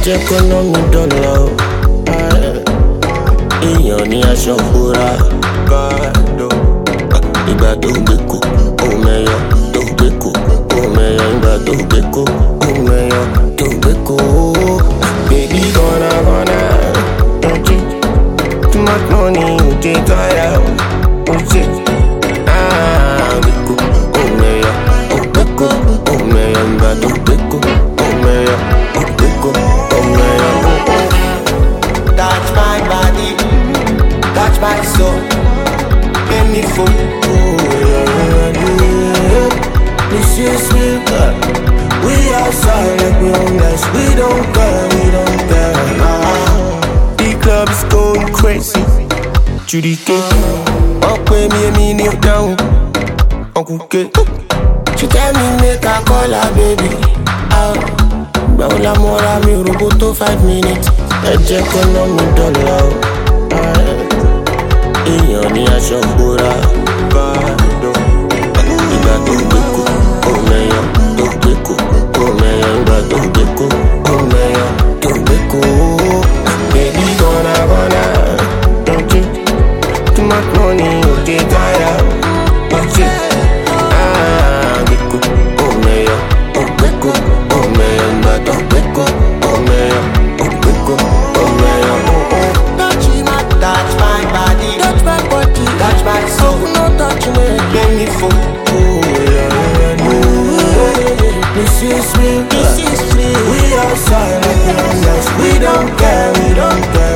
jẹ́ kó ná mi dọ́là o. Èèyàn ní aṣọ ìbora bàdó. Ìgbà tó gbé kó òun mẹ́yọ tó gbé kó òun mẹ́yọ. Ìgbà tó gbé kó òun mẹ́yọ tó gbé kó. Baby gonna too much money you dey tire o. Gbé kó òun mẹ́yọ gbé kó òun mẹ́yọ. Ìgbà tó gbé kó òun mẹ́yọ gbé kó òun mẹ́yọ. Touch my body, touch my soul, make me full. This is real. We outside like we homeless. We don't care, we don't care. The club is going crazy. Judy K. Up with me kneel down. Uncle K. She tell me make a call her baby. Baula mora mi roboto 5 minutes. Ẹ jẹ́ kó ná mi dọ́là o. Èèyàn ní aṣọ ìbora bàdó. Ìgbà tó gbé kó òun mẹ́yọ tó gbé kó òun mẹ́yọ. Ìgbà tó gbé kó òun mẹ́yọ tó gbé kó. Baby gonna too much money you dey tire o. Gbé kó òun mẹ́yọ gbé kó òun mẹ́yọ. Ìgbà tó gbé kó òun mẹ́yọ gbé kó òun mẹ́yọ. Touch my body, touch my body, touch my soul. No touch me, Make me full. This is real. This is real. We outside like we homeless. We don't care, we don't care.